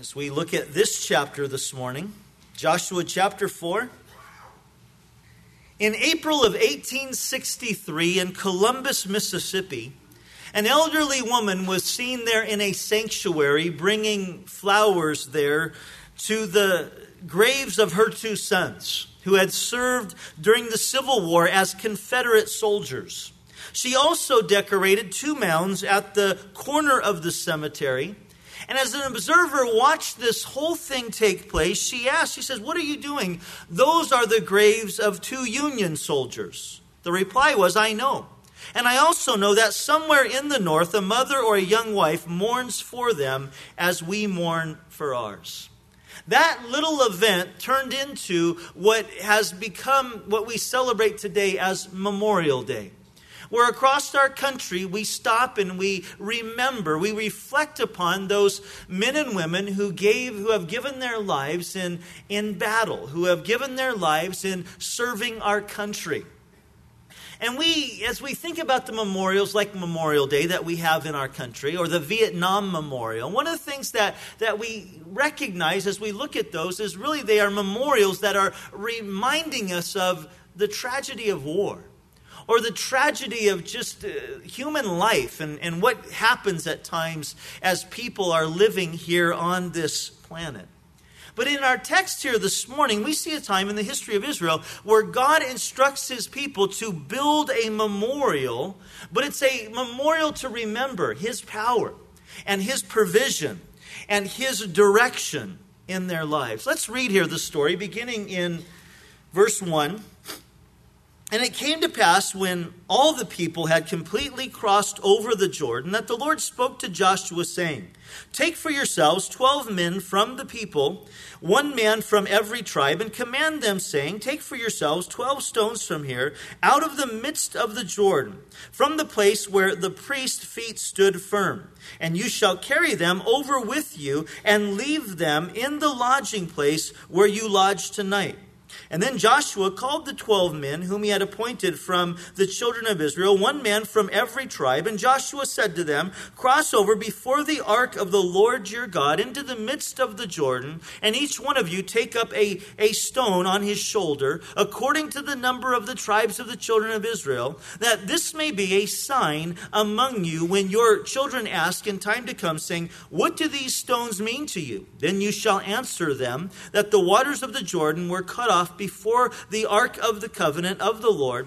as we look at this chapter this morning, Joshua chapter 4. In April of 1863 in Columbus, Mississippi, an elderly woman was seen there in a sanctuary bringing flowers there to the graves of her two sons who had served during the Civil War as Confederate soldiers. She also decorated two mounds at the corner of the cemetery. And as an observer watched this whole thing take place, she says, "What are you doing?" "Those are the graves of two Union soldiers." The reply was, "I know. And I also know that somewhere in the North, a mother or a young wife mourns for them as we mourn for ours." That little event turned into what has become what we celebrate today as Memorial Day, where across our country we stop and we remember, we reflect upon those men and women who have given their lives in battle, who have given their lives in serving our country. And as we think about the memorials like Memorial Day that we have in our country, or the Vietnam Memorial, one of the things that we recognize as we look at those is really they are memorials that are reminding us of the tragedy of war, or the tragedy of just human life and what happens at times as people are living here on this planet. But in our text here this morning, we see a time in the history of Israel where God instructs his people to build a memorial, but it's a memorial to remember his power and his provision and his direction in their lives. Let's read here the story beginning in verse 1. "And it came to pass when all the people had completely crossed over the Jordan that the Lord spoke to Joshua saying, 'Take for yourselves 12 men from the people, one man from every tribe, and command them, saying, Take for yourselves 12 stones from here, out of the midst of the Jordan, from the place where the priest's feet stood firm. And you shall carry them over with you and leave them in the lodging place where you lodge tonight.' And then Joshua called the 12 men whom he had appointed from the children of Israel, one man from every tribe. And Joshua said to them, 'Cross over before the ark of the Lord your God into the midst of the Jordan, and each one of you take up a stone on his shoulder, according to the number of the tribes of the children of Israel, that this may be a sign among you when your children ask in time to come, saying, What do these stones mean to you? Then you shall answer them that the waters of the Jordan were cut off before the ark of the covenant of the Lord,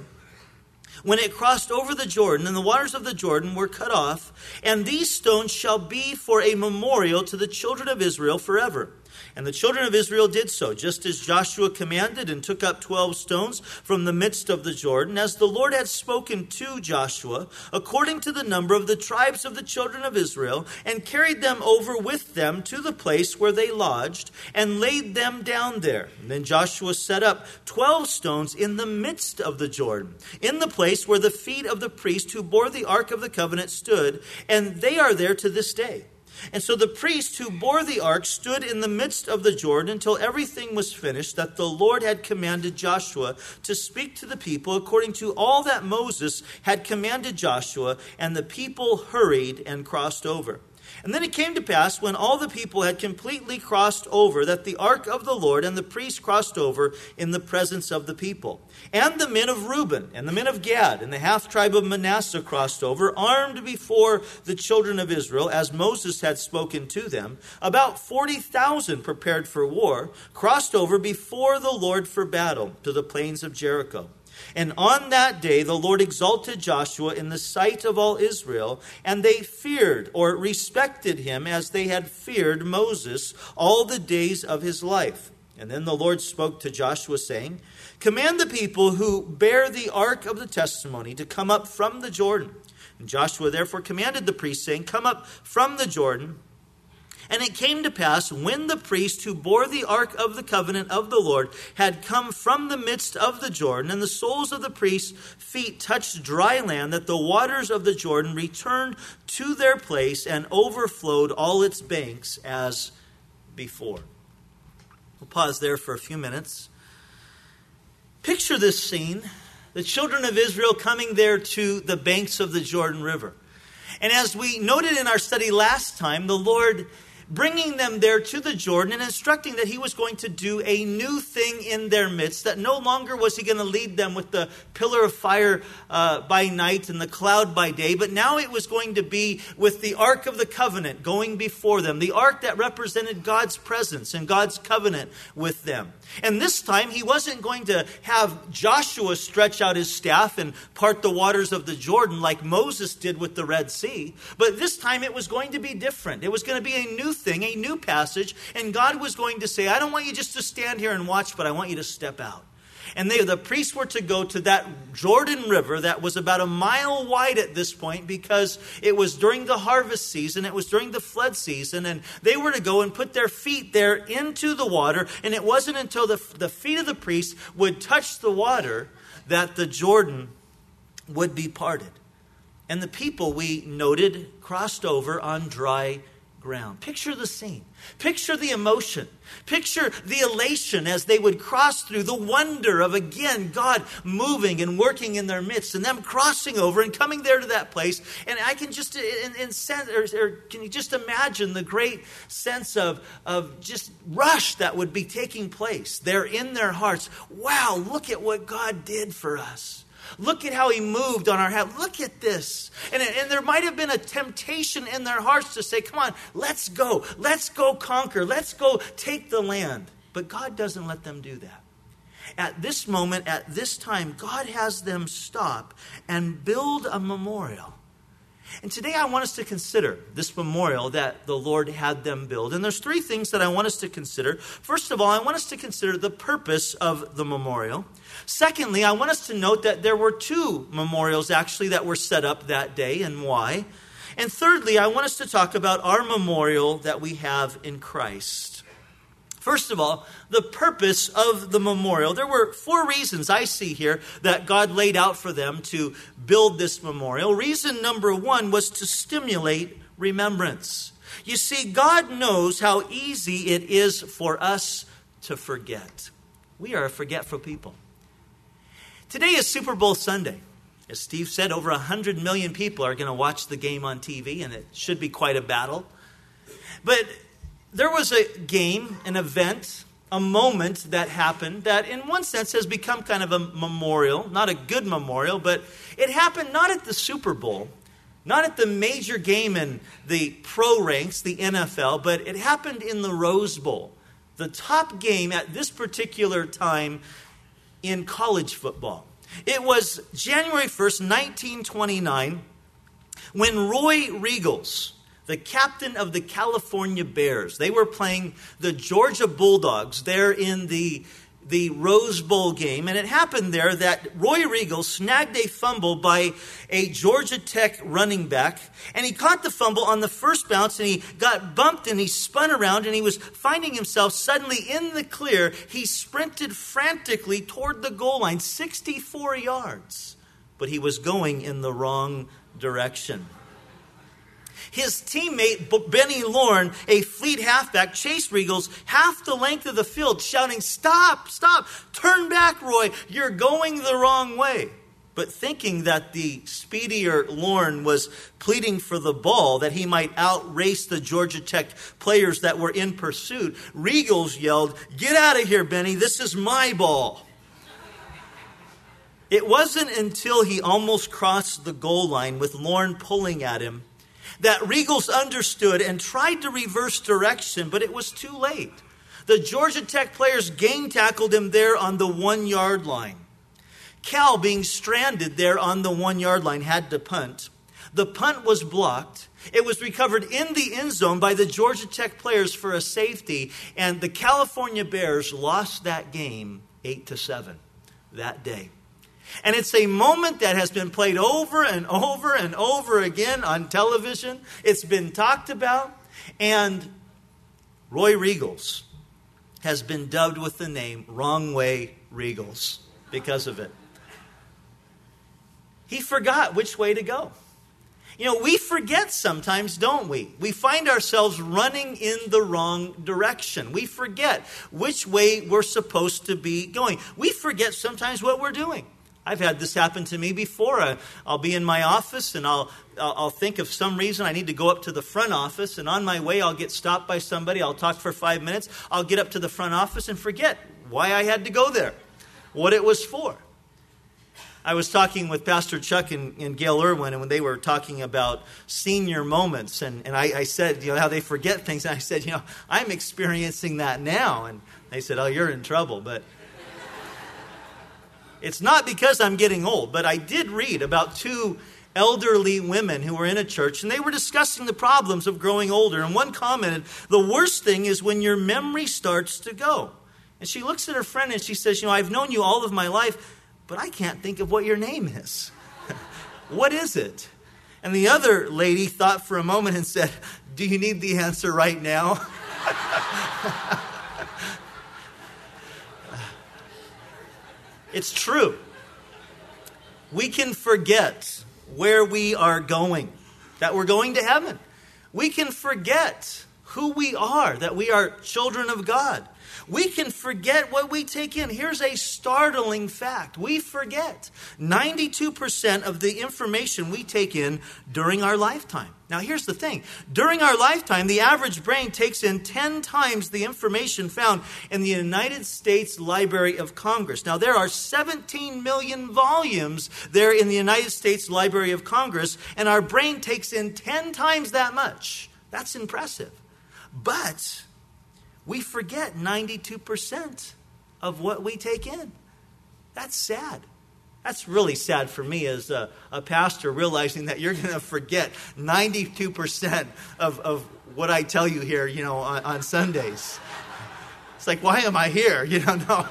when it crossed over the Jordan, and the waters of the Jordan were cut off, and these stones shall be for a memorial to the children of Israel forever.' And the children of Israel did so, just as Joshua commanded, and took up 12 stones from the midst of the Jordan, as the Lord had spoken to Joshua, according to the number of the tribes of the children of Israel, and carried them over with them to the place where they lodged, and laid them down there. And then Joshua set up 12 stones in the midst of the Jordan, in the place where the feet of the priest who bore the ark of the covenant stood, and they are there to this day. And so the priest who bore the ark stood in the midst of the Jordan until everything was finished that the Lord had commanded Joshua to speak to the people according to all that Moses had commanded Joshua, and the people hurried and crossed over. And then it came to pass, when all the people had completely crossed over, that the ark of the Lord and the priest crossed over in the presence of the people. And the men of Reuben and the men of Gad and the half-tribe of Manasseh crossed over, armed before the children of Israel, as Moses had spoken to them. About 40,000 prepared for war, crossed over before the Lord for battle to the plains of Jericho. And on that day the Lord exalted Joshua in the sight of all Israel, and they feared or respected him as they had feared Moses all the days of his life. And then the Lord spoke to Joshua, saying, "Command the people who bear the ark of the testimony to come up from the Jordan." And Joshua therefore commanded the priests, saying, "Come up from the Jordan." And it came to pass, when the priest who bore the ark of the covenant of the Lord had come from the midst of the Jordan, and the soles of the priest's feet touched dry land, that the waters of the Jordan returned to their place and overflowed all its banks as before. We'll pause there for a few minutes. Picture this scene, the children of Israel coming there to the banks of the Jordan River. And as we noted in our study last time, the Lord bringing them there to the Jordan and instructing that he was going to do a new thing in their midst, that no longer was he going to lead them with the pillar of fire by night and the cloud by day, but now it was going to be with the Ark of the Covenant going before them, the Ark that represented God's presence and God's covenant with them. And this time he wasn't going to have Joshua stretch out his staff and part the waters of the Jordan like Moses did with the Red Sea, but this time it was going to be different. It was going to be a new thing, a new passage, and God was going to say, I don't want you just to stand here and watch, but I want you to step out. And the priests were to go to that Jordan River that was about a mile wide at this point because it was during the harvest season, it was during the flood season, and they were to go and put their feet there into the water, and it wasn't until the feet of the priests would touch the water that the Jordan would be parted. And the people, we noted, crossed over on dry ground. Picture the scene. Picture the emotion. Picture the elation as they would cross through, the wonder of, again, God moving and working in their midst, and them crossing over and coming there to that place. And I can just, can you just imagine the great sense of just rush that would be taking place there in their hearts. Wow, look at what God did for us. Look at how he moved on our behalf. Look at this. And there might have been a temptation in their hearts to say, come on, let's go. Let's go conquer. Let's go take the land. But God doesn't let them do that. At this moment, at this time, God has them stop and build a memorial. And today I want us to consider this memorial that the Lord had them build. And there's three things that I want us to consider. First of all, I want us to consider the purpose of the memorial. Secondly, I want us to note that there were two memorials actually that were set up that day and why. And thirdly, I want us to talk about our memorial that we have in Christ. First of all, the purpose of the memorial. There were four reasons I see here that God laid out for them to build this memorial. Reason number one was to stimulate remembrance. You see, God knows how easy it is for us to forget. We are a forgetful people. Today is Super Bowl Sunday. As Steve said, over 100 million people are going to watch the game on TV, and it should be quite a battle. But there was a game, an event, a moment that happened that in one sense has become kind of a memorial, not a good memorial, but it happened not at the Super Bowl, not at the major game in the pro ranks, the NFL, but it happened in the Rose Bowl, the top game at this particular time in college football. It was January 1st, 1929, when Roy Riegels, the captain of the California Bears, they were playing the Georgia Bulldogs there in the Rose Bowl game. And it happened there that Roy Riegels snagged a fumble by a Georgia Tech running back. And he caught the fumble on the first bounce and he got bumped and he spun around and he was finding himself suddenly in the clear. He sprinted frantically toward the goal line, 64 yards. But he was going in the wrong direction. His teammate, Benny Lorne, a fleet halfback, chased Riegels half the length of the field, shouting, "Stop, stop, turn back, Roy, you're going the wrong way." But thinking that the speedier Lorne was pleading for the ball, that he might outrace the Georgia Tech players that were in pursuit, Riegels yelled, "Get out of here, Benny, this is my ball." It wasn't until he almost crossed the goal line with Lorne pulling at him that Riegels understood and tried to reverse direction, but it was too late. The Georgia Tech players gang tackled him there on the 1 yard line. Cal, being stranded there on the 1 yard line, had to punt. The punt was blocked. It was recovered in the end zone by the Georgia Tech players for a safety, and the California Bears lost that game 8-7 that day. And it's a moment that has been played over and over and over again on television. It's been talked about. And Roy Riegels has been dubbed with the name Wrong Way Riegels because of it. He forgot which way to go. You know, we forget sometimes, don't we? We find ourselves running in the wrong direction. We forget which way we're supposed to be going. We forget sometimes what we're doing. I've had this happen to me before. I'll be in my office and I'll think of some reason I need to go up to the front office, and on my way I'll get stopped by somebody. I'll talk for 5 minutes. I'll get up to the front office and forget why I had to go there, what it was for. I was talking with Pastor Chuck and Gail Irwin, and when they were talking about senior moments, and I said, how they forget things, and I said, I'm experiencing that now. And they said, oh, you're in trouble. But it's not because I'm getting old, but I did read about two elderly women who were in a church, and they were discussing the problems of growing older. And one commented, the worst thing is when your memory starts to go. And she looks at her friend and she says, I've known you all of my life, but I can't think of what your name is. What is it? And the other lady thought for a moment and said, do you need the answer right now? It's true. We can forget where we are going, that we're going to heaven. We can forget who we are, that we are children of God. We can forget what we take in. Here's a startling fact. We forget 92% of the information we take in during our lifetime. Now, here's the thing. During our lifetime, the average brain takes in 10 times the information found in the United States Library of Congress. Now, there are 17 million volumes there in the United States Library of Congress, and our brain takes in 10 times that much. That's impressive. But we forget 92% of what we take in. That's sad. That's really sad for me as a pastor, realizing that you're going to forget 92% of what I tell you here, on Sundays. It's like, why am I here? No.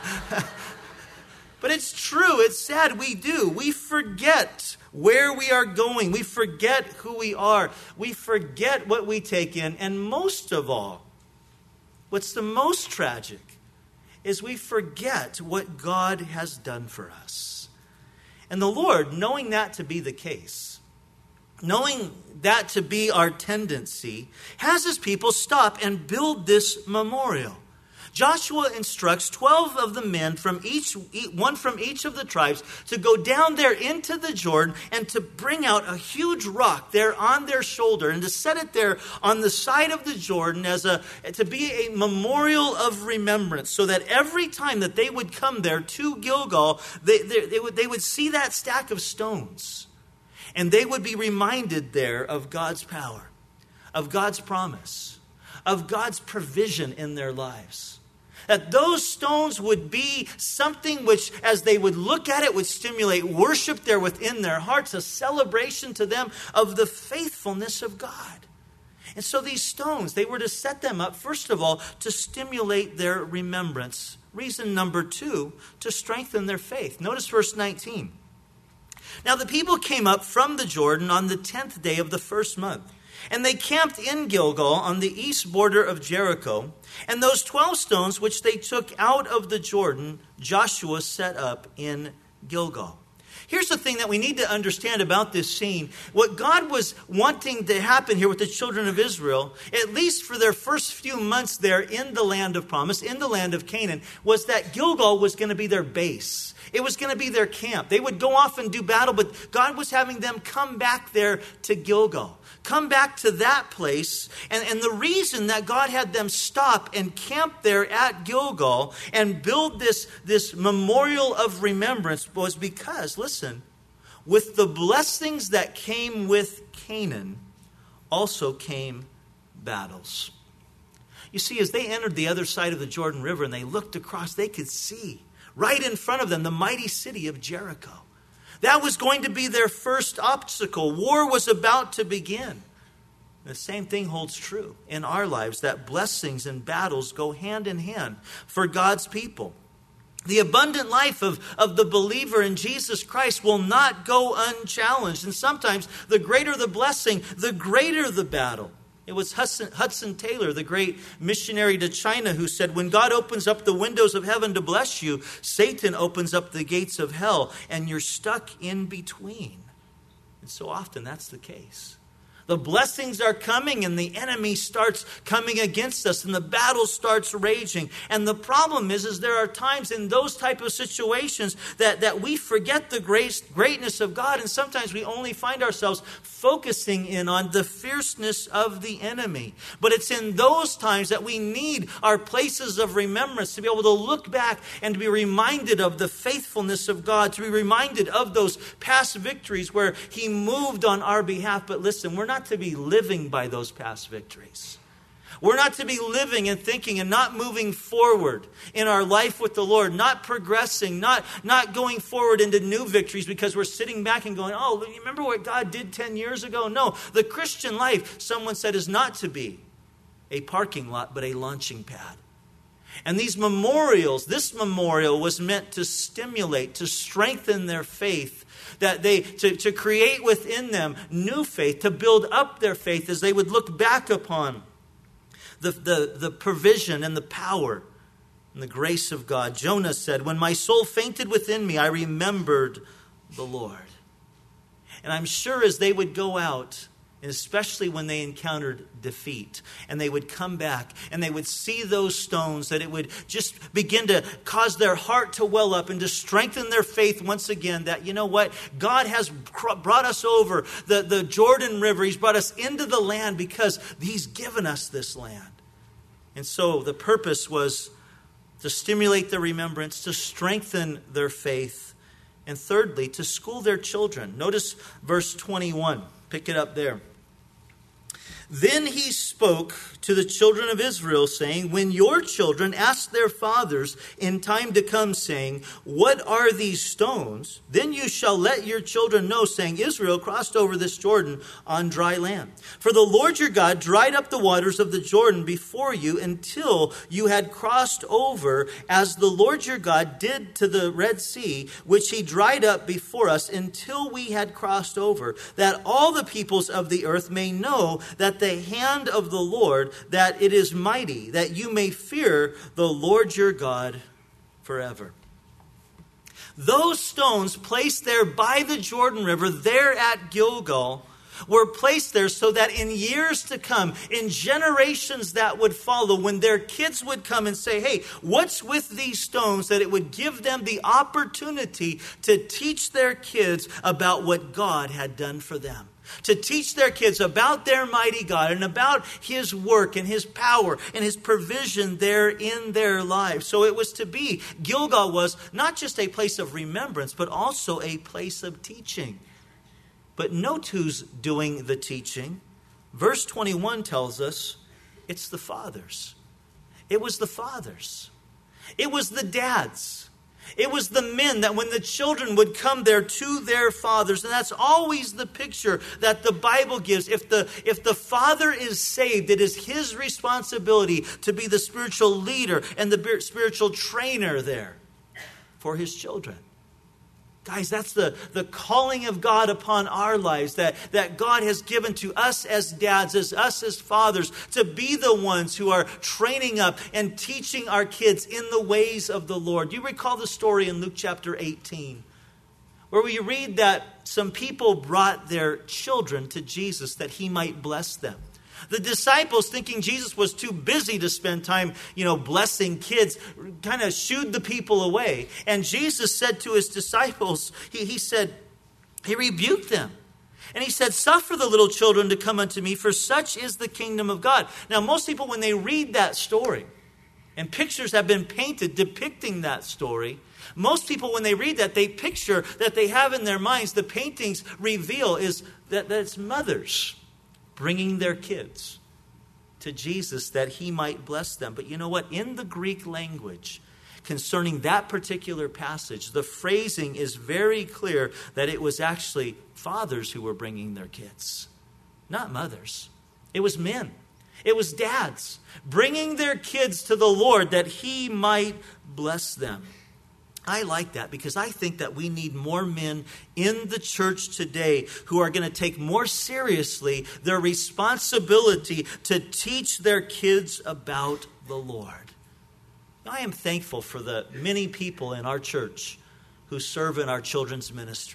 But it's true. It's sad. We do. We forget where we are going. We forget who we are. We forget what we take in. And most of all, what's the most tragic is we forget what God has done for us. And the Lord, knowing that to be the case, knowing that to be our tendency, has his people stop and build this memorial. Joshua instructs 12 of the men one from each of the tribes, to go down there into the Jordan and to bring out a huge rock there on their shoulder and to set it there on the side of the Jordan to be a memorial of remembrance, so that every time that they would come there to Gilgal, they would see that stack of stones, and they would be reminded there of God's power, of God's promise, of God's provision in their lives. That those stones would be something which, as they would look at it, would stimulate worship there within their hearts, a celebration to them of the faithfulness of God. And so these stones, they were to set them up, first of all, to stimulate their remembrance. Reason number 2, to strengthen their faith. Notice verse 19. Now the people came up from the Jordan on the 10th day of the first month, and they camped in Gilgal on the east border of Jericho. And those 12 stones which they took out of the Jordan, Joshua set up in Gilgal. Here's the thing that we need to understand about this scene. What God was wanting to happen here with the children of Israel, at least for their first few months there in the land of promise, in the land of Canaan, was that Gilgal was going to be their base. It was going to be their camp. They would go off and do battle, but God was having them come back there to Gilgal. Come back to that place. And the reason that God had them stop and camp there at Gilgal and build this memorial of remembrance was because, listen, with the blessings that came with Canaan, also came battles. You see, as they entered the other side of the Jordan River and they looked across, they could see right in front of them the mighty city of Jericho. That was going to be their first obstacle. War was about to begin. The same thing holds true in our lives, that blessings and battles go hand in hand for God's people. The abundant life of the believer in Jesus Christ will not go unchallenged. And sometimes the greater the blessing, the greater the battle. It was Hudson Taylor, the great missionary to China, who said, when God opens up the windows of heaven to bless you, Satan opens up the gates of hell, and you're stuck in between. And so often that's the case. The blessings are coming and the enemy starts coming against us and the battle starts raging. And the problem is there are times in those type of situations that we forget the greatness of God, and sometimes we only find ourselves focusing in on the fierceness of the enemy. But it's in those times that we need our places of remembrance to be able to look back and to be reminded of the faithfulness of God, to be reminded of those past victories where He moved on our behalf. But listen, we're not to be living by those past victories. We're not to be living and thinking and not moving forward in our life with the Lord, not progressing, not going forward into new victories because we're sitting back and going, oh, you remember what God did 10 years ago? No, the Christian life, someone said, is not to be a parking lot, but a launching pad. And these memorials, this memorial was meant to stimulate, to strengthen their faith, that to create within them new faith, to build up their faith as they would look back upon the provision and the power and the grace of God. Jonah said, when my soul fainted within me, I remembered the Lord. And I'm sure as they would go out, and especially when they encountered defeat, and they would come back and they would see those stones, that it would just begin to cause their heart to well up and to strengthen their faith once again, that, you know what, God has brought us over the Jordan River. He's brought us into the land because He's given us this land. And so the purpose was to stimulate their remembrance, to strengthen their faith, and thirdly, to school their children. Notice verse 21. Pick it up there. Then He spoke to the children of Israel, saying, when your children ask their fathers in time to come, saying, what are these stones? Then you shall let your children know, saying, Israel crossed over this Jordan on dry land. For the Lord your God dried up the waters of the Jordan before you until you had crossed over, as the Lord your God did to the Red Sea, which He dried up before us until we had crossed over, that all the peoples of the earth may know that the hand of the Lord, that it is mighty, that you may fear the Lord your God forever. Those stones placed there by the Jordan River, there at Gilgal, were placed there so that in years to come, in generations that would follow, when their kids would come and say, hey, what's with these stones? That it would give them the opportunity to teach their kids about what God had done for them. To teach their kids about their mighty God and about His work and His power and His provision there in their lives. So it was to be, Gilgal was not just a place of remembrance, but also a place of teaching. But note who's doing the teaching. Verse 21 tells us it's the fathers. It was the fathers. It was the dads. It was the men, that when the children would come there to their fathers, and that's always the picture that the Bible gives. If the father is saved, it is his responsibility to be the spiritual leader and the spiritual trainer there for his children. Guys, that's the calling of God upon our lives, that God has given to us as dads, as us as fathers, to be the ones who are training up and teaching our kids in the ways of the Lord. Do you recall the story in Luke chapter 18, where we read that some people brought their children to Jesus that He might bless them? The disciples, thinking Jesus was too busy to spend time, blessing kids, kind of shooed the people away. And Jesus said to His disciples, He rebuked them. And He said, suffer the little children to come unto me, for such is the kingdom of God. Now, most people, when they read that story, and pictures have been painted depicting that story, most people, when they read that, they picture that they have in their minds, the paintings reveal is that it's mothers bringing their kids to Jesus that He might bless them. But you know what? In the Greek language, concerning that particular passage, the phrasing is very clear that it was actually fathers who were bringing their kids, not mothers. It was men. It was dads bringing their kids to the Lord that He might bless them. I like that because I think that we need more men in the church today who are going to take more seriously their responsibility to teach their kids about the Lord. I am thankful for the many people in our church who serve in our children's ministry.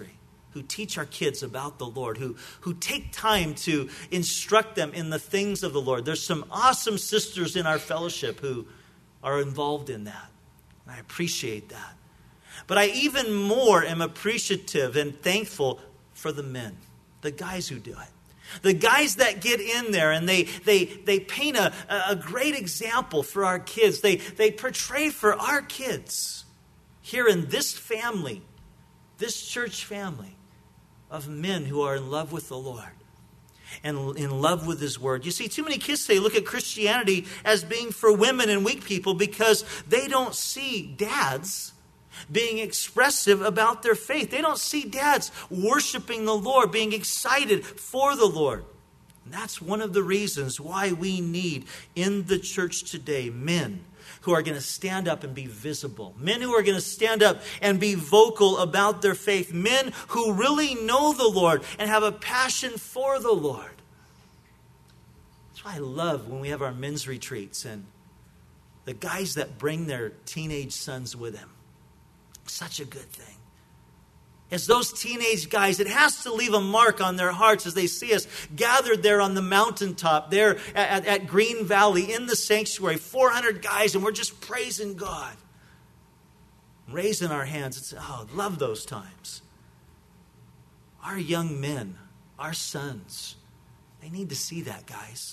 who teach our kids about the Lord, who take time to instruct them in the things of the Lord. There's some awesome sisters in our fellowship who are involved in that. And I appreciate that. But I even more am appreciative and thankful for the men, the guys who do it. The guys that get in there and they paint a great example for our kids. They portray for our kids here in this family, this church family, of men who are in love with the Lord and in love with His Word. You see, too many kids today look at Christianity as being for women and weak people because they don't see dads being expressive about their faith. They don't see dads worshiping the Lord, being excited for the Lord. And that's one of the reasons why we need in the church today men who are going to stand up and be visible. Men who are going to stand up and be vocal about their faith. Men who really know the Lord and have a passion for the Lord. That's why I love when we have our men's retreats and the guys that bring their teenage sons with them. Such a good thing. As those teenage guys, it has to leave a mark on their hearts as they see us gathered there on the mountaintop, there at Green Valley in the sanctuary, 400 guys, and we're just praising God. Raising our hands. Love those times. Our young men, our sons, they need to see that, guys.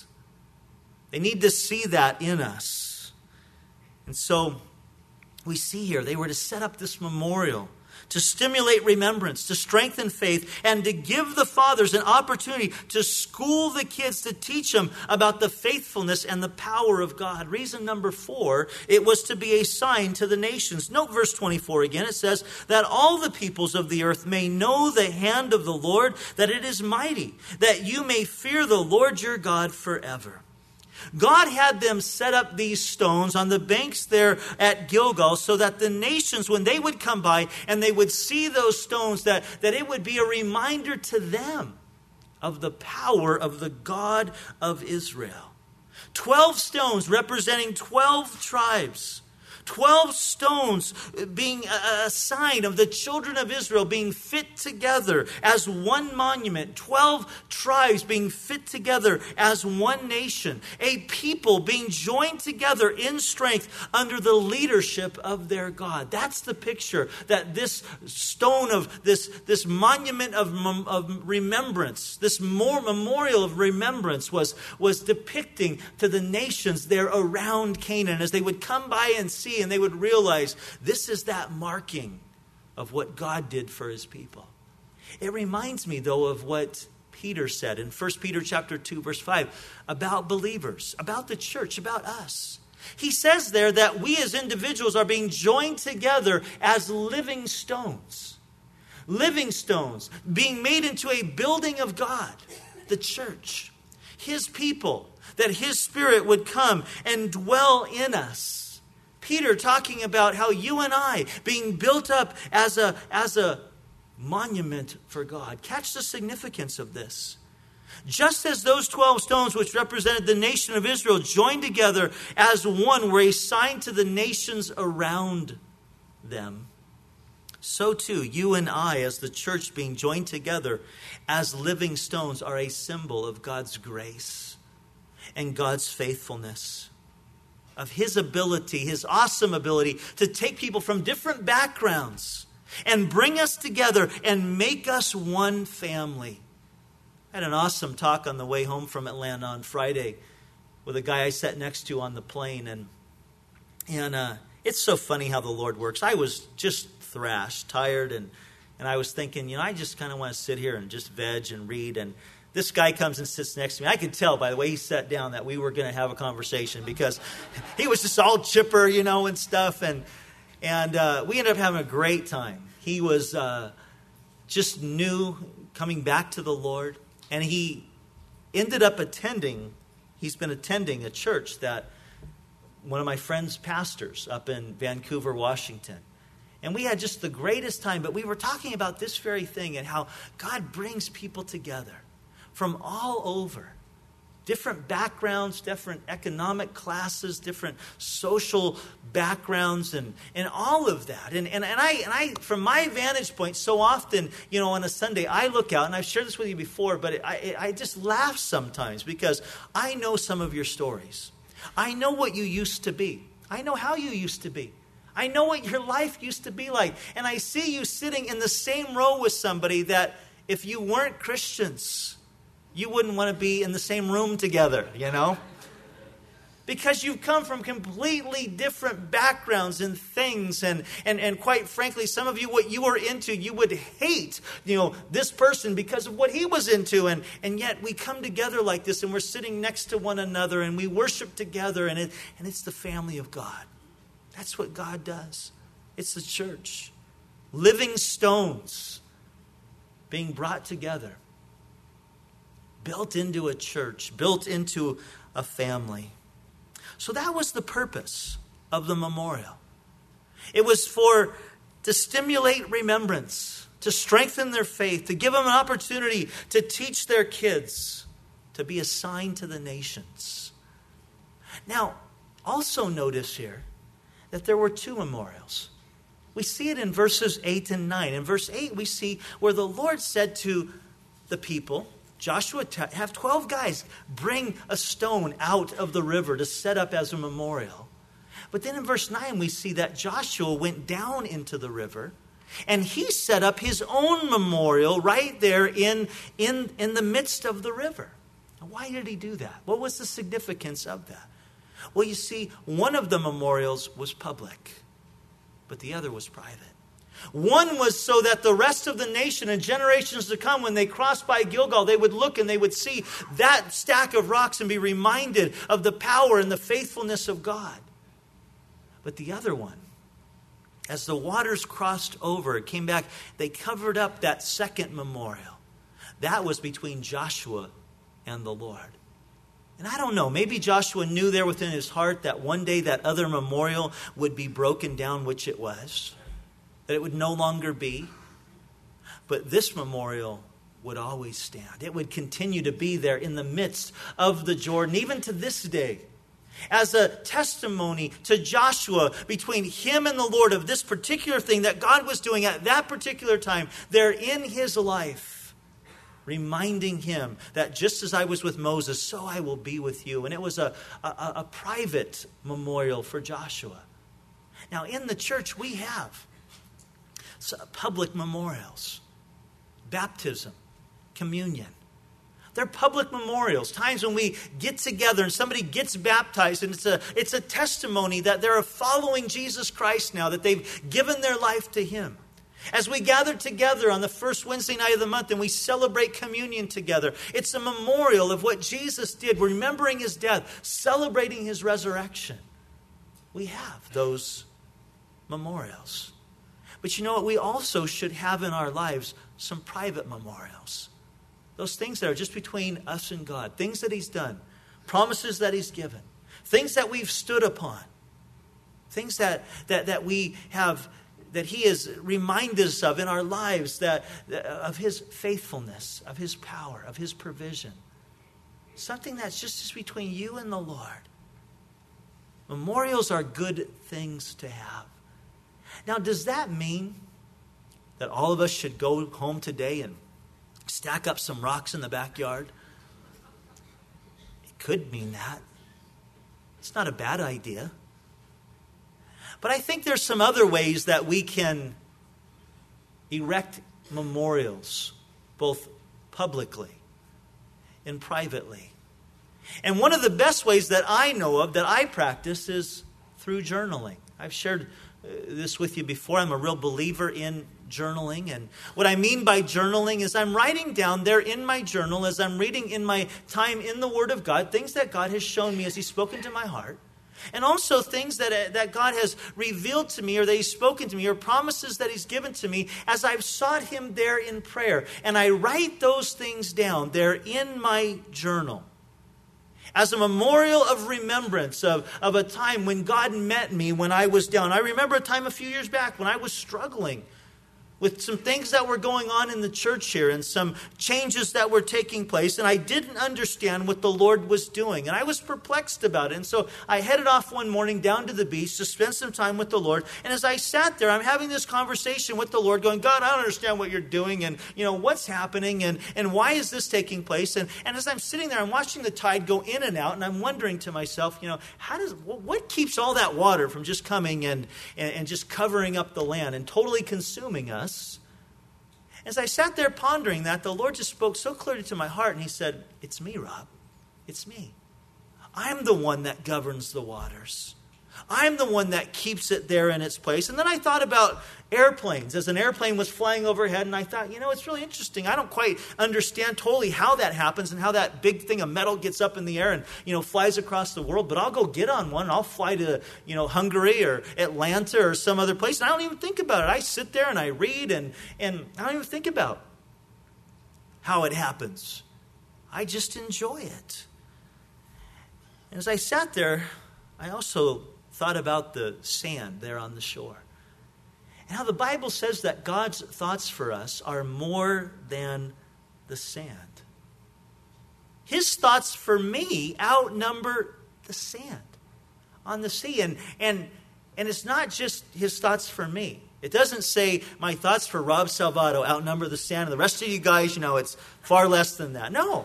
They need to see that in us. And so we see here, they were to set up this memorial to stimulate remembrance, to strengthen faith, and to give the fathers an opportunity to school the kids, to teach them about the faithfulness and the power of God. Reason number 4, it was to be a sign to the nations. Note verse 24 again. It says, that all the peoples of the earth may know the hand of the Lord, that it is mighty, that you may fear the Lord your God forever. God had them set up these stones on the banks there at Gilgal so that the nations, when they would come by and they would see those stones, that it would be a reminder to them of the power of the God of Israel. 12 stones representing 12 tribes. 12 stones being a sign of the children of Israel being fit together as one monument. 12 tribes being fit together as one nation. A people being joined together in strength under the leadership of their God. That's the picture that this stone of this monument of remembrance, this memorial of remembrance was depicting to the nations there around Canaan as they would come by and see, and they would realize this is that marking of what God did for His people. It reminds me, though, of what Peter said in 1 Peter chapter 2, verse 5, about believers, about the church, about us. He says there that we as individuals are being joined together as living stones. Living stones being made into a building of God, the church, His people, that His Spirit would come and dwell in us. Peter talking about how you and I being built up as a monument for God. Catch the significance of this. Just as those 12 stones which represented the nation of Israel joined together as one were a sign to the nations around them, so too you and I as the church being joined together as living stones are a symbol of God's grace and God's faithfulness. Of His ability, His awesome ability to take people from different backgrounds and bring us together and make us one family. I had an awesome talk on the way home from Atlanta on Friday with a guy I sat next to on the plane. And it's so funny how the Lord works. I was just thrashed, tired, and I was thinking, I just kind of want to sit here and just veg and read. And this guy comes and sits next to me. I could tell by the way he sat down that we were going to have a conversation because he was just all chipper, and stuff. And we ended up having a great time. He was just new, coming back to the Lord. And he ended up he's been attending a church that one of my friends pastors up in Vancouver, Washington. And we had just the greatest time. But we were talking about this very thing and how God brings people together from all over different backgrounds, different economic classes, different social backgrounds, and all of that. And I, from my vantage point, so often, on a Sunday, I look out, and I've shared this with you before, but I just laugh sometimes because I know some of your stories. I know what you used to be. I know how you used to be. I know what your life used to be like. And I see you sitting in the same row with somebody that if you weren't Christians, you wouldn't want to be in the same room together, Because you've come from completely different backgrounds and things. And quite frankly, some of you, what you were into, you would hate, this person because of what he was into. And yet we come together like this, and we're sitting next to one another, and we worship together. And it's the family of God. That's what God does. It's the church. Living stones being brought together. Built into a church, built into a family. So that was the purpose of the memorial. It was to stimulate remembrance, to strengthen their faith, to give them an opportunity to teach their kids, to be a sign to the nations. Now, also notice here that there were 2 memorials. We see it in verses 8 and 9. In verse 8, we see where the Lord said to the people, Joshua, have 12 guys bring a stone out of the river to set up as a memorial. But then in verse 9, we see that Joshua went down into the river, and he set up his own memorial right there in the midst of the river. Now, why did he do that? What was the significance of that? Well, you see, one of the memorials was public, but the other was private. One was so that the rest of the nation and generations to come, when they crossed by Gilgal, they would look and they would see that stack of rocks and be reminded of the power and the faithfulness of God. But the other one, as the waters crossed over, it came back, they covered up that second memorial. That was between Joshua and the Lord. And I don't know, maybe Joshua knew there within his heart that one day that other memorial would be broken down, which it was. That it would no longer be. But this memorial would always stand. It would continue to be there in the midst of the Jordan, even to this day, as a testimony to Joshua between him and the Lord of this particular thing that God was doing at that particular time there in his life, reminding him that just as I was with Moses, so I will be with you. And it was a private memorial for Joshua. Now, in the church, we have public memorials, baptism, communion. They're public memorials, times when we get together and somebody gets baptized, and it's a testimony that they're following Jesus Christ now, that they've given their life to him. As we gather together on the first Wednesday night of the month and we celebrate communion together, it's a memorial of what Jesus did, remembering his death, celebrating his resurrection. We have those memorials. But you know what? We also should have in our lives some private memorials. Those things that are just between us and God. Things that he's done. Promises that he's given. Things that we've stood upon. Things that we have, that he has reminded us of in our lives, of his faithfulness, of his power, of his provision. Something that's just between you and the Lord. Memorials are good things to have. Now, does that mean that all of us should go home today and stack up some rocks in the backyard? It could mean that. It's not a bad idea. But I think there's some other ways that we can erect memorials, both publicly and privately. And one of the best ways that I know of, that I practice, is through journaling. I've shared this with you before. I'm a real believer in journaling. And what I mean by journaling is I'm writing down there in my journal, as I'm reading in my time in the Word of God, things that God has shown me as he's spoken to my heart. And also things that God has revealed to me, or that he's spoken to me, or promises that he's given to me as I've sought him there in prayer. And I write those things down there in my journal as a memorial of remembrance of a time when God met me when I was down. I remember a time a few years back when I was struggling with some things that were going on in the church here and some changes that were taking place, and I didn't understand what the Lord was doing, and I was perplexed about it. And so I headed off one morning down to the beach to spend some time with the Lord, and as I sat there, I'm having this conversation with the Lord going, God, I don't understand what you're doing, and what's happening, and why is this taking place? And as I'm sitting there, I'm watching the tide go in and out, and I'm wondering to myself, what keeps all that water from just coming and just covering up the land and totally consuming us? As I sat there pondering that, the Lord just spoke so clearly to my heart, and he said, it's me, Rob. It's me. I'm the one that governs the waters. I'm the one that keeps it there in its place. And then I thought about airplanes as an airplane was flying overhead, and I thought, it's really interesting. I don't quite understand totally how that happens and how that big thing of metal gets up in the air and flies across the world. But I'll go get on one, and I'll fly to Hungary or Atlanta or some other place, and I don't even think about it. I sit there and I read, and I don't even think about how it happens. I just enjoy it. And as I sat there, I also thought about the sand there on the shore. And how the Bible says that God's thoughts for us are more than the sand. His thoughts for me outnumber the sand on the sea. And it's not just his thoughts for me. It doesn't say my thoughts for Rob Salvato outnumber the sand, and the rest of you guys, it's far less than that. No.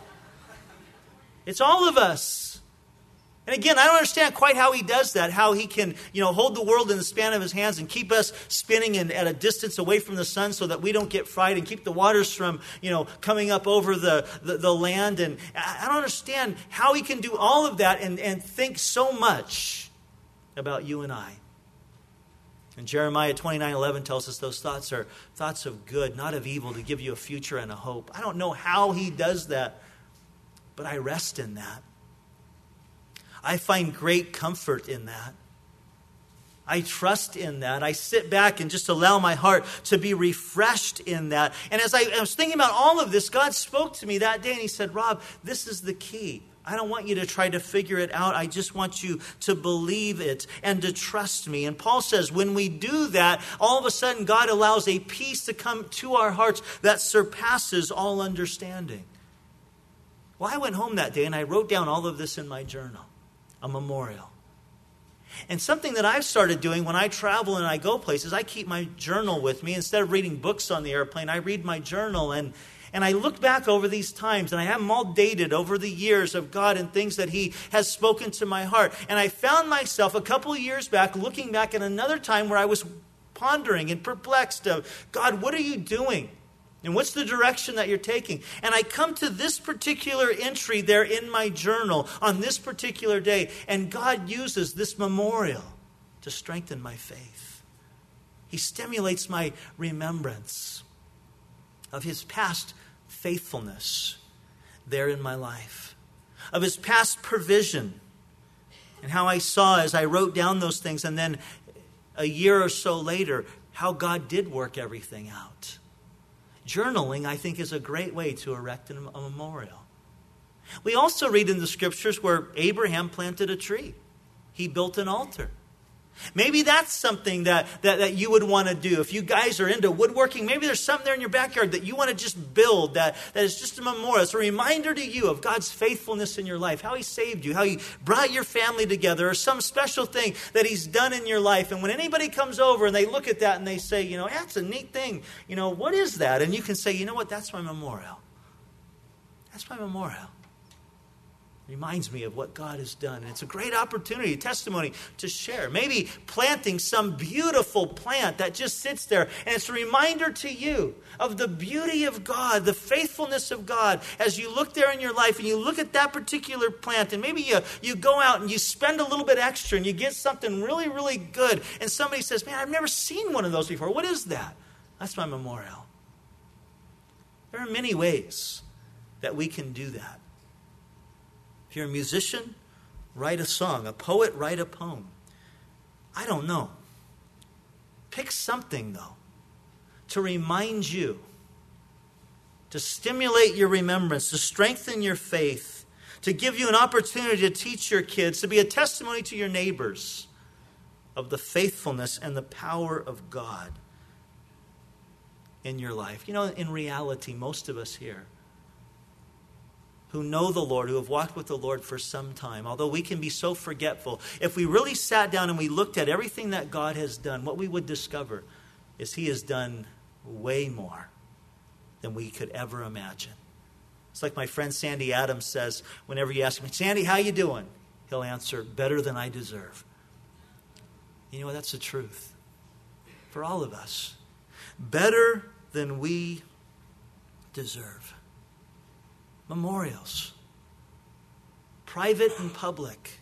It's all of us. And again, I don't understand quite how he does that, how he can, hold the world in the span of his hands and keep us spinning at a distance away from the sun so that we don't get fried, and keep the waters from, coming up over the land. And I don't understand how he can do all of that and think so much about you and I. And Jeremiah 29:11 tells us those thoughts are thoughts of good, not of evil, to give you a future and a hope. I don't know how he does that, but I rest in that. I find great comfort in that. I trust in that. I sit back and just allow my heart to be refreshed in that. And as I was thinking about all of this, God spoke to me that day and he said, Rob, this is the key. I don't want you to try to figure it out. I just want you to believe it and to trust me. And Paul says when we do that, all of a sudden God allows a peace to come to our hearts that surpasses all understanding. Well, I went home that day and I wrote down all of this in my journal. A memorial. And something that I've started doing when I travel and I go places, I keep my journal with me. Instead of reading books on the airplane, I read my journal. And I look back over these times, and I have them all dated over the years of God and things that he has spoken to my heart. And I found myself a couple of years back looking back at another time where I was pondering and perplexed of, God, what are you doing? And what's the direction that you're taking? And I come to this particular entry there in my journal on this particular day. And God uses this memorial to strengthen my faith. He stimulates my remembrance of his past faithfulness there in my life. Of his past provision. And how I saw as I wrote down those things. And then a year or so later, how God did work everything out. Journaling, I think, is a great way to erect a memorial. We also read in the scriptures where Abraham planted a tree. He built an altar. Maybe that's something that you would want to do. If you guys are into woodworking, maybe there's something there in your backyard that you want to just build that is just a memorial. It's a reminder to you of God's faithfulness in your life, how he saved you, how he brought your family together, or some special thing that he's done in your life. And when anybody comes over and they look at that and they say, that's a neat thing. What is that? And you can say, you know what? That's my memorial. That's my memorial. Reminds me of what God has done. And it's a great opportunity, testimony to share. Maybe planting some beautiful plant that just sits there. And it's a reminder to you of the beauty of God, the faithfulness of God. As you look there in your life and you look at that particular plant. And maybe you go out and you spend a little bit extra and you get something really, really good. And somebody says, man, I've never seen one of those before. What is that? That's my memorial. There are many ways that we can do that. If you're a musician, write a song. A poet, write a poem. I don't know. Pick something, though, to remind you, to stimulate your remembrance, to strengthen your faith, to give you an opportunity to teach your kids, to be a testimony to your neighbors of the faithfulness and the power of God. in your life? You know, in reality, most of us here who know the Lord, who have walked with the Lord for some time, although we can be so forgetful, if we really sat down and we looked at everything that God has done, what we would discover is He has done way more than we could ever imagine. It's like my friend Sandy Adams says, whenever you ask me, Sandy, how you doing? He'll answer, better than I deserve. You know, that's the truth for all of us. Better than we deserve. Memorials, private and public.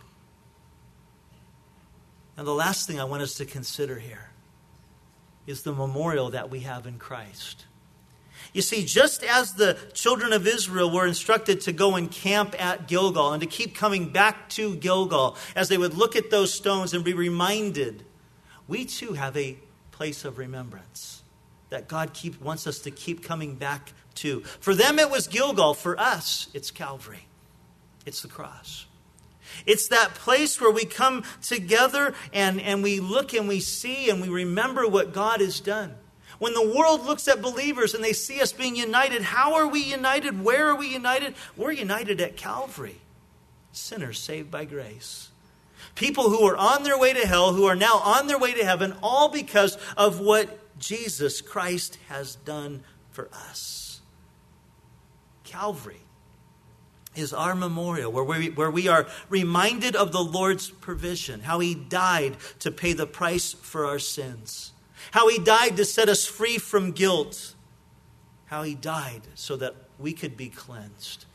And the last thing I want us to consider here is the memorial that we have in Christ. You see, just as the children of Israel were instructed to go and camp at Gilgal and to keep coming back to Gilgal as they would look at those stones and be reminded, we too have a place of remembrance that God wants us to keep coming back to. For them it was Gilgal. For us, it's Calvary. It's the cross. It's that place where we come together and we look and we see and we remember what God has done. When the world looks at believers and they see us being united, how are we united? Where are we united? We're united at Calvary. Sinners saved by grace. People who are on their way to hell, who are now on their way to heaven, all because of what Jesus Christ has done for us. Calvary is our memorial where we are reminded of the Lord's provision, how He died to pay the price for our sins, how He died to set us free from guilt, how He died so that we could be cleansed.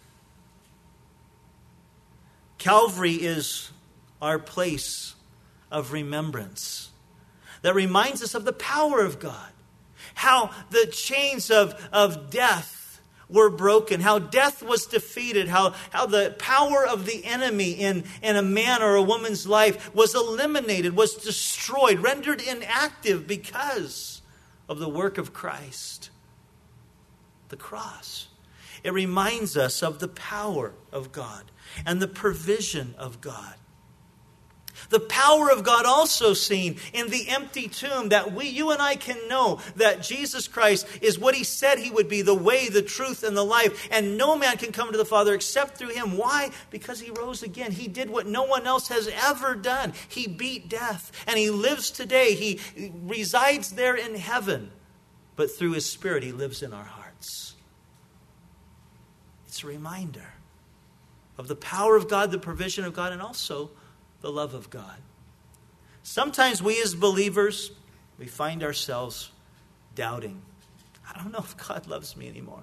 Calvary is our place of remembrance that reminds us of the power of God, how the chains of death were broken, how death was defeated, how the power of the enemy in a man or a woman's life was eliminated, was destroyed, rendered inactive because of the work of Christ. The cross. It reminds us of the power of God and the provision of God. The power of God also seen in the empty tomb, that you and I can know that Jesus Christ is what He said He would be, the way, the truth, and the life. And no man can come to the Father except through Him. Why? Because He rose again. He did what no one else has ever done. He beat death. And He lives today. He resides there in heaven. But through His Spirit, He lives in our hearts. It's a reminder of the power of God, the provision of God, and also the love of God. Sometimes we as believers, we find ourselves doubting. I don't know if God loves me anymore.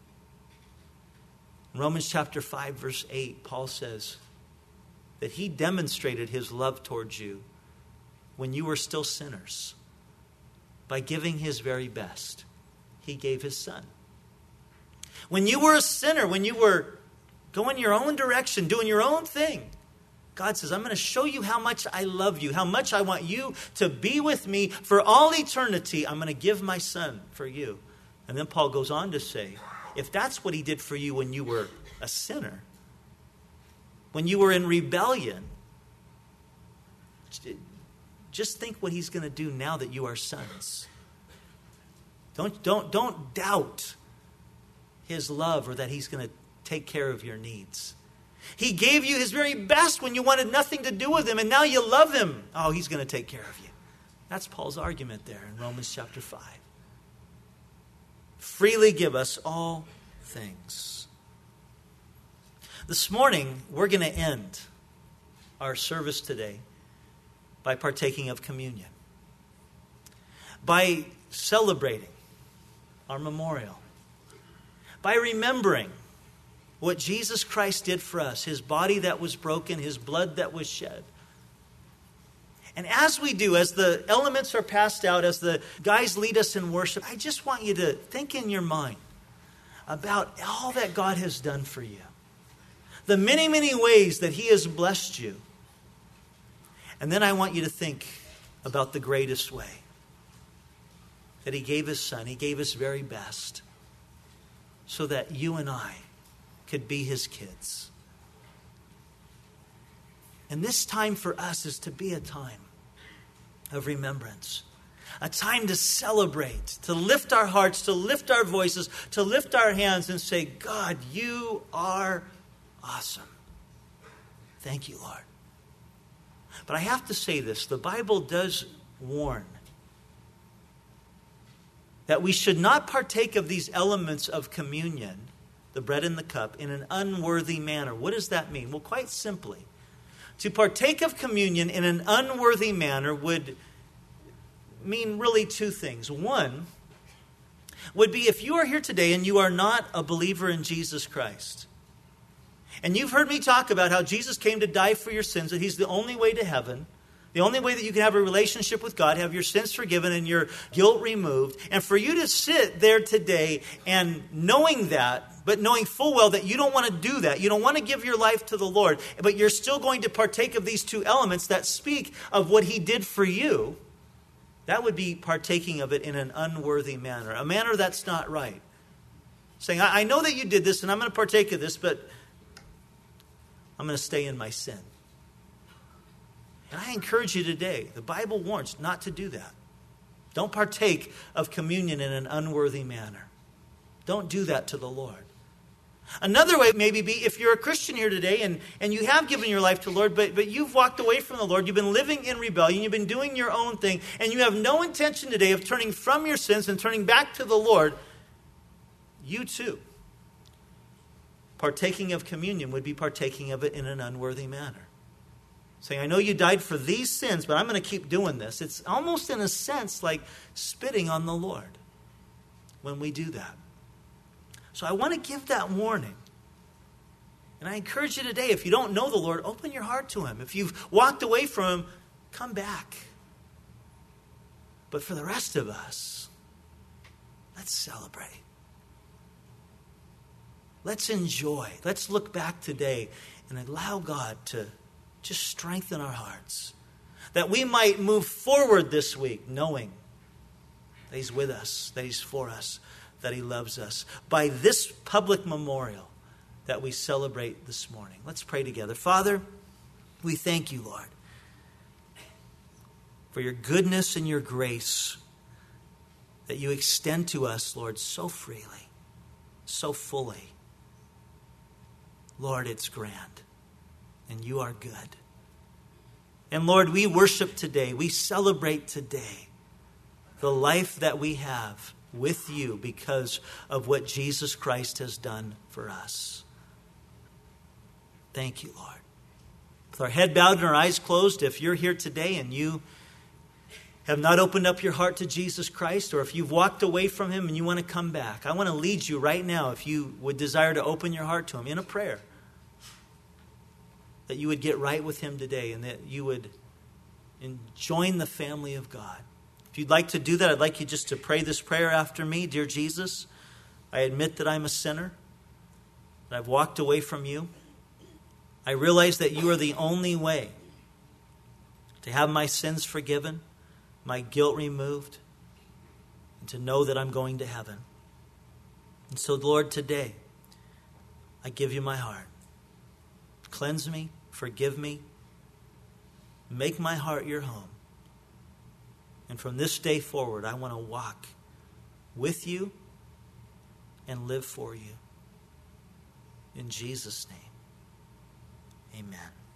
In Romans chapter 5, verse 8, Paul says that He demonstrated His love towards you when you were still sinners. By giving His very best, He gave His Son. When you were a sinner, when you were going your own direction, doing your own thing, God says, I'm going to show you how much I love you, how much I want you to be with me for all eternity. I'm going to give my Son for you. And then Paul goes on to say, if that's what He did for you when you were a sinner, when you were in rebellion, just think what He's going to do now that you are sons. Don't doubt His love or that He's going to take care of your needs. He gave you His very best when you wanted nothing to do with Him, and now you love Him. Oh, He's going to take care of you. That's Paul's argument there in Romans chapter 5. Freely give us all things. This morning, we're going to end our service today by partaking of communion, by celebrating our memorial, by remembering what Jesus Christ did for us, His body that was broken, His blood that was shed. And as we do, as the elements are passed out, as the guys lead us in worship, I just want you to think in your mind about all that God has done for you. The many, many ways that He has blessed you. And then I want you to think about the greatest way. That He gave His Son, He gave His very best, so that you and I could be His kids. And this time for us is to be a time of remembrance. A time to celebrate, to lift our hearts, to lift our voices, to lift our hands and say, God, you are awesome. Thank you, Lord. But I have to say this, the Bible does warn that we should not partake of these elements of communion, the bread and the cup, in an unworthy manner. What does that mean? Well, quite simply, to partake of communion in an unworthy manner would mean really two things. One would be if you are here today and you are not a believer in Jesus Christ, and you've heard me talk about how Jesus came to die for your sins, that he's the only way to heaven, the only way that you can have a relationship with God, have your sins forgiven and your guilt removed. And for you to sit there today and knowing that, but knowing full well that you don't want to do that, you don't want to give your life to the Lord, but you're still going to partake of these two elements that speak of what he did for you, that would be partaking of it in an unworthy manner, a manner that's not right. Saying, I know that you did this and I'm going to partake of this, but I'm going to stay in my sin. And I encourage you today, the Bible warns not to do that. Don't partake of communion in an unworthy manner. Don't do that to the Lord. Another way maybe be if you're a Christian here today and you have given your life to the Lord, but you've walked away from the Lord, you've been living in rebellion, you've been doing your own thing, and you have no intention today of turning from your sins and turning back to the Lord, you too, partaking of communion would be partaking of it in an unworthy manner. Saying, I know you died for these sins, but I'm going to keep doing this. It's almost in a sense like spitting on the Lord when we do that. So I want to give that warning. And I encourage you today, if you don't know the Lord, open your heart to him. If you've walked away from him, come back. But for the rest of us, let's celebrate. Let's enjoy. Let's look back today and allow God to just strengthen our hearts, that we might move forward this week knowing that he's with us, that he's for us, that he loves us, by this public memorial that we celebrate this morning. Let's pray together. Father, we thank you, Lord, for your goodness and your grace that you extend to us, Lord, so freely, so fully. Lord, it's grand. And you are good. And Lord, we worship today. We celebrate today the life that we have with you because of what Jesus Christ has done for us. Thank you, Lord. With our head bowed and our eyes closed, if you're here today and you have not opened up your heart to Jesus Christ, or if you've walked away from him and you want to come back, I want to lead you right now, if you would desire to open your heart to him, in a prayer. That you would get right with him today and that you would join the family of God. If you'd like to do that, I'd like you just to pray this prayer after me. Dear Jesus, I admit that I'm a sinner, that I've walked away from you. I realize that you are the only way to have my sins forgiven, my guilt removed, and to know that I'm going to heaven. And so, Lord, today, I give you my heart. Cleanse me, forgive me, make my heart your home. And from this day forward, I want to walk with you and live for you. In Jesus' name, amen.